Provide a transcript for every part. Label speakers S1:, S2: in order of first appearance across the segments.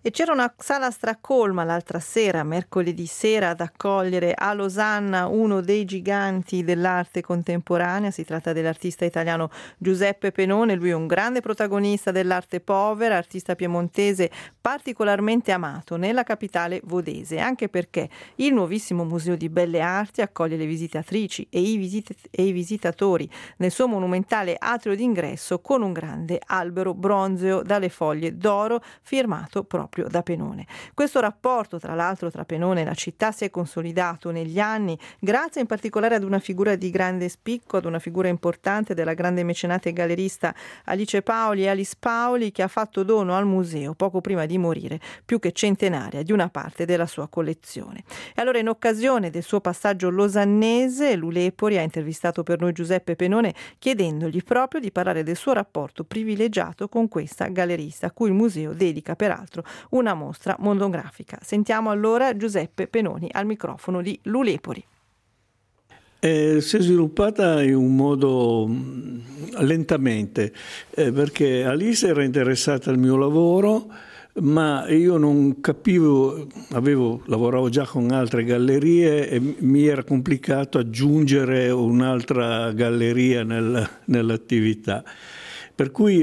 S1: E c'era una sala stracolma l'altra sera, mercoledì sera, ad accogliere a Losanna uno dei giganti dell'arte contemporanea. Si tratta dell'artista italiano Giuseppe Penone. Lui è un grande protagonista dell'arte povera, artista piemontese particolarmente amato nella capitale vodese, anche perché il nuovissimo Museo di Belle Arti accoglie le visitatrici e i visitatori nel suo monumentale atrio d'ingresso con un grande albero bronzeo dalle foglie d'oro firmato proprio da Penone. Questo rapporto, tra l'altro, tra Penone e la città si è consolidato negli anni grazie in particolare ad una figura di grande spicco, ad una figura importante della grande mecenate e gallerista Alice Paoli, che ha fatto dono al museo poco prima di morire, più che centenaria, di una parte della sua collezione. E allora, in occasione del suo passaggio losannese, Lulepori ha intervistato per noi Giuseppe Penone, chiedendogli proprio di parlare del suo rapporto privilegiato con questa gallerista, a cui il museo dedica peraltro una mostra monografica. Sentiamo allora Giuseppe Penoni al microfono di Lulepori.
S2: Si è sviluppata in un modo lentamente, perché Alice era interessata al mio lavoro, ma io non capivo, lavoravo già con altre gallerie e mi era complicato aggiungere un'altra galleria nell'attività. Per cui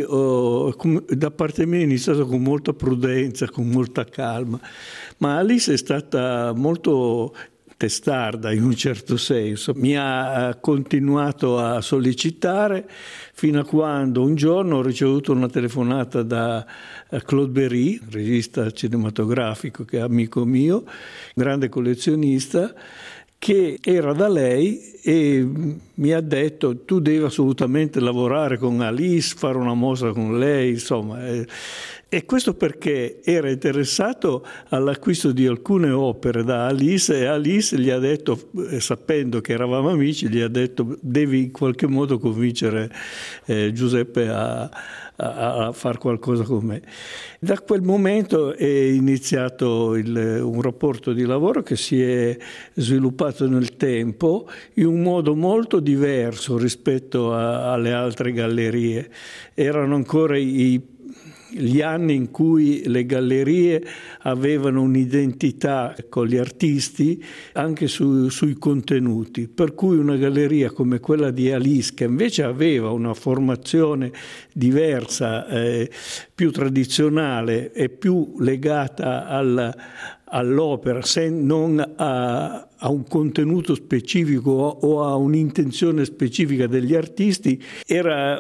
S2: da parte mia è iniziato con molta prudenza, con molta calma, ma Alice è stata molto testarda in un certo senso. Mi ha continuato a sollecitare fino a quando un giorno ho ricevuto una telefonata da Claude Berry, regista cinematografico che è amico mio, grande collezionista, che era da lei e mi ha detto: tu devi assolutamente lavorare con Alice, fare una mostra con lei, insomma. E questo perché era interessato all'acquisto di alcune opere da Alice, e Alice gli ha detto, sapendo che eravamo amici, gli ha detto: devi in qualche modo convincere Giuseppe a fare qualcosa con me. Da quel momento è iniziato un rapporto di lavoro che si è sviluppato nel tempo in un modo molto diverso rispetto alle altre gallerie. Erano ancora gli anni in cui le gallerie avevano un'identità con gli artisti anche sui contenuti, per cui una galleria come quella di Alice, che invece aveva una formazione diversa, più tradizionale e più legata all'opera, non a un contenuto specifico o a un'intenzione specifica degli artisti, era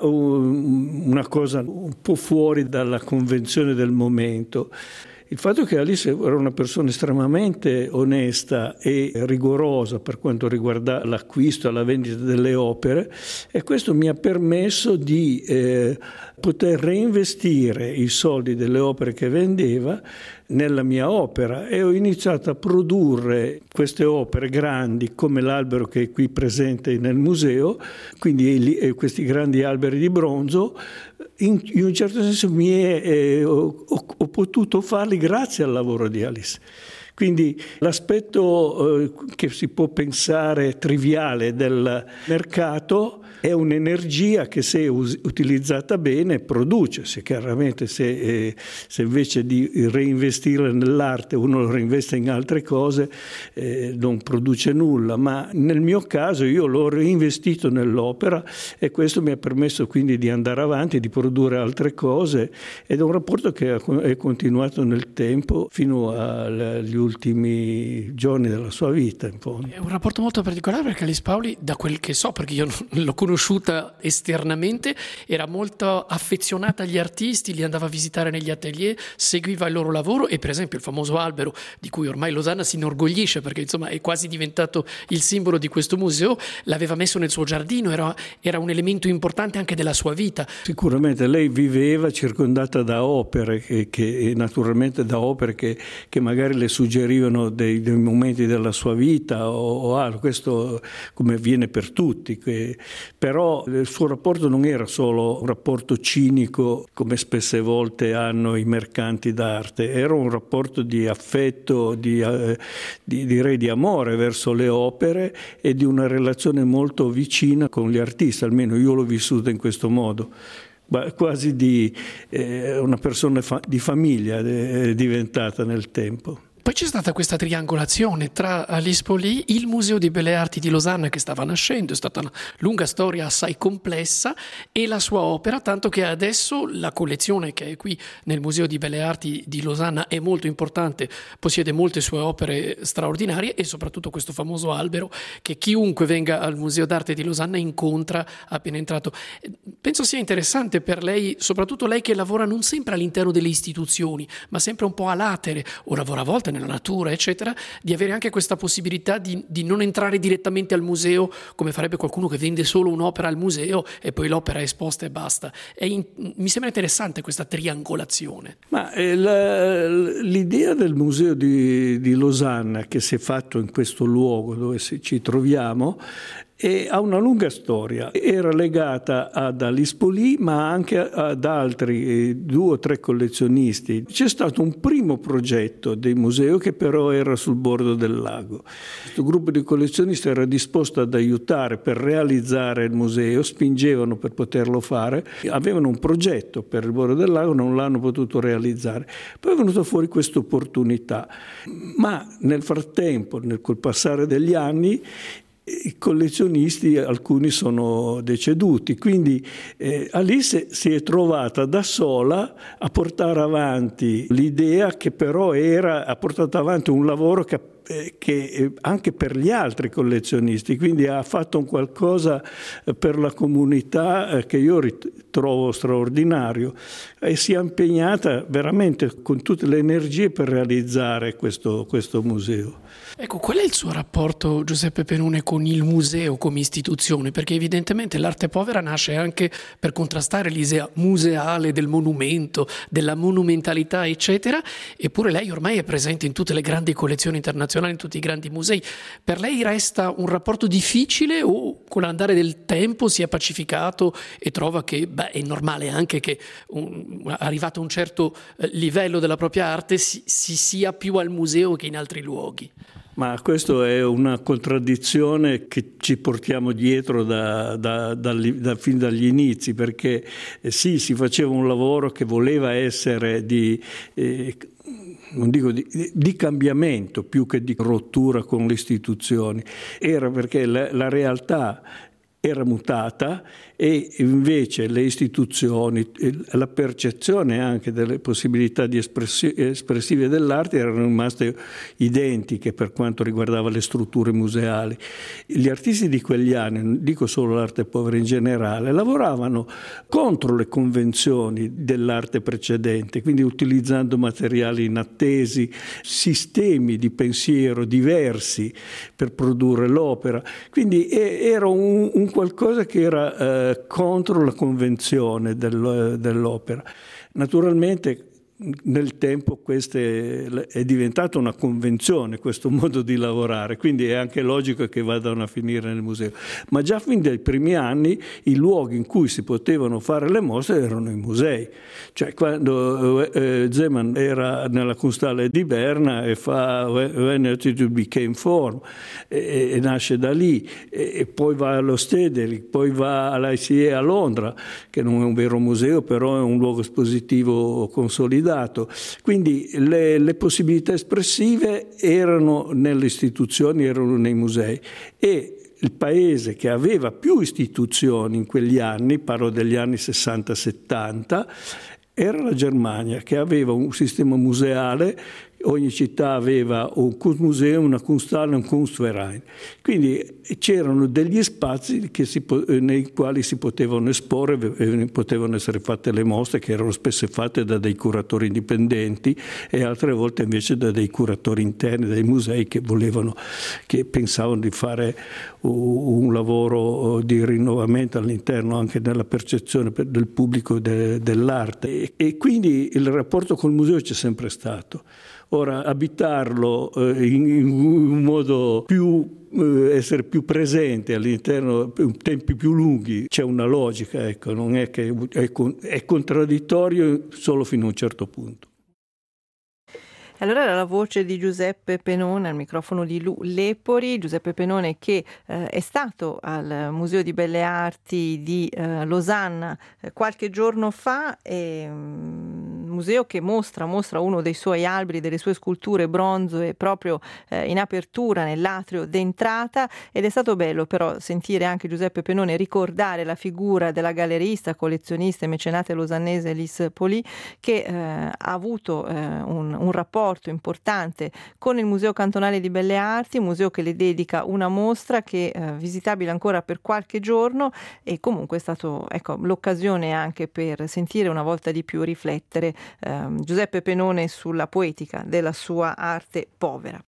S2: una cosa un po' fuori dalla convenzione del momento. Il fatto che Alice era una persona estremamente onesta e rigorosa per quanto riguarda l'acquisto e la vendita delle opere, e questo mi ha permesso di poter reinvestire i soldi delle opere che vendeva nella mia opera, e ho iniziato a produrre queste opere grandi come l'albero che è qui presente nel museo, quindi questi grandi alberi di bronzo. In un certo senso ho potuto farli grazie al lavoro di Alice. Quindi l'aspetto che si può pensare triviale del mercato è un'energia che, se utilizzata bene, produce. Chiaramente se invece di reinvestire nell'arte uno lo reinveste in altre cose, non produce nulla. Ma nel mio caso io l'ho reinvestito nell'opera, e questo mi ha permesso quindi di andare avanti, di produrre altre cose, ed è un rapporto che è continuato nel tempo fino agli ultimi giorni della sua vita.
S3: È un rapporto molto particolare, perché Alice Paoli, da quel che so, perché io l'ho conosciuta esternamente, era molto affezionata agli artisti, li andava a visitare negli atelier, seguiva il loro lavoro, e per esempio il famoso albero di cui ormai Losanna si inorgoglisce, perché insomma è quasi diventato il simbolo di questo museo, l'aveva messo nel suo giardino, era un elemento importante anche della sua vita.
S2: Sicuramente lei viveva circondata da opere, che naturalmente da opere che magari le suggerivano dei momenti della sua vita o altro. Questo come avviene per tutti, però il suo rapporto non era solo un rapporto cinico come spesse volte hanno i mercanti d'arte, era un rapporto di affetto, direi di amore verso le opere, e di una relazione molto vicina con gli artisti, almeno io l'ho vissuta in questo modo. quasi di una persona di famiglia è diventata nel tempo.
S3: Poi c'è stata questa triangolazione tra l'Espoli, il Museo di Belle Arti di Losanna che stava nascendo, è stata una lunga storia assai complessa, e la sua opera, tanto che adesso la collezione che è qui nel Museo di Belle Arti di Losanna è molto importante, possiede molte sue opere straordinarie e soprattutto questo famoso albero che chiunque venga al Museo d'Arte di Losanna incontra appena entrato. Penso sia interessante per lei, soprattutto lei che lavora non sempre all'interno delle istituzioni, ma sempre un po' a latere, o lavora a volte nella natura, eccetera, di avere anche questa possibilità di non entrare direttamente al museo come farebbe qualcuno che vende solo un'opera al museo e poi l'opera è esposta e basta. Mi sembra interessante questa triangolazione.
S2: Ma l'idea del museo di Losanna, che si è fatto in questo luogo dove ci troviamo, ha una lunga storia. Era legata ad Alispoli, ma anche ad altri 2 o 3 collezionisti. C'è stato un primo progetto del museo che però era sul bordo del lago. Questo gruppo di collezionisti era disposto ad aiutare per realizzare il museo, spingevano per poterlo fare, avevano un progetto per il bordo del lago, non l'hanno potuto realizzare. Poi è venuta fuori questa opportunità, ma nel frattempo, col passare degli anni, i collezionisti, alcuni sono deceduti, quindi Alice si è trovata da sola a portare avanti l'idea, che però ha portato avanti un lavoro che anche per gli altri collezionisti, quindi ha fatto un qualcosa per la comunità che io trovo straordinario, e si è impegnata veramente con tutte le energie per realizzare questo museo.
S3: Ecco, qual è il suo rapporto, Giuseppe Penone, con il museo come istituzione? Perché evidentemente l'arte povera nasce anche per contrastare l'idea museale del monumento, della monumentalità, eccetera, eppure lei ormai è presente in tutte le grandi collezioni internazionali, in tutti i grandi musei. Per lei resta un rapporto difficile o con l'andare del tempo si è pacificato e trova che è normale anche che arrivato a un certo livello della propria arte si sia più al museo che in altri luoghi?
S2: Ma questo è una contraddizione che ci portiamo dietro fin dagli inizi, perché sì, si faceva un lavoro che voleva essere non dico di cambiamento più che di rottura con le istituzioni, era perché la realtà era mutata e invece le istituzioni, la percezione anche delle possibilità espressive dell'arte erano rimaste identiche per quanto riguardava le strutture museali. Gli artisti di quegli anni, non dico solo l'arte povera in generale, lavoravano contro le convenzioni dell'arte precedente, quindi utilizzando materiali inattesi, sistemi di pensiero diversi per produrre l'opera. Quindi era un qualcosa che era contro la convenzione dell'opera. Naturalmente nel tempo questa è diventata una convenzione, questo modo di lavorare, quindi è anche logico che vadano a finire nel museo. Ma già fin dai primi anni i luoghi in cui si potevano fare le mostre erano i musei. Cioè quando Zeman era nella Kunsthalle di Berna e fa When Attitude Became Form e nasce da lì, e poi va allo Stedelijk, poi va all'ICE a Londra, che non è un vero museo, però è un luogo espositivo consolidato. Quindi le possibilità espressive erano nelle istituzioni, erano nei musei, e il paese che aveva più istituzioni in quegli anni, parlo degli anni 60-70, era la Germania, che aveva un sistema museale. Ogni città aveva un Kunstmuseum, una Kunsthalle, un Kunstverein. Quindi c'erano degli spazi nei quali si potevano esporre, potevano essere fatte le mostre, che erano spesso fatte da dei curatori indipendenti e altre volte invece da dei curatori interni dei musei che pensavano di fare un lavoro di rinnovamento all'interno anche della percezione del pubblico dell'arte. E quindi il rapporto col museo c'è sempre stato. Ora, abitarlo in un modo essere più presente all'interno per tempi più lunghi, c'è una logica, ecco, non è che è contraddittorio solo fino a un certo punto.
S1: Allora era la voce di Giuseppe Penone al microfono di Lu Lepori. Giuseppe Penone che è stato al Museo di Belle Arti di Losanna qualche giorno fa, museo che mostra uno dei suoi alberi, delle sue sculture bronzo proprio in apertura nell'atrio d'entrata, ed è stato bello però sentire anche Giuseppe Penone ricordare la figura della gallerista, collezionista e mecenate losannese Lis Poli, che ha avuto un rapporto importante con il Museo Cantonale di Belle Arti, un museo che le dedica una mostra che è visitabile ancora per qualche giorno, e comunque è stato l'occasione anche per sentire una volta di più riflettere Giuseppe Penone sulla poetica della sua arte povera.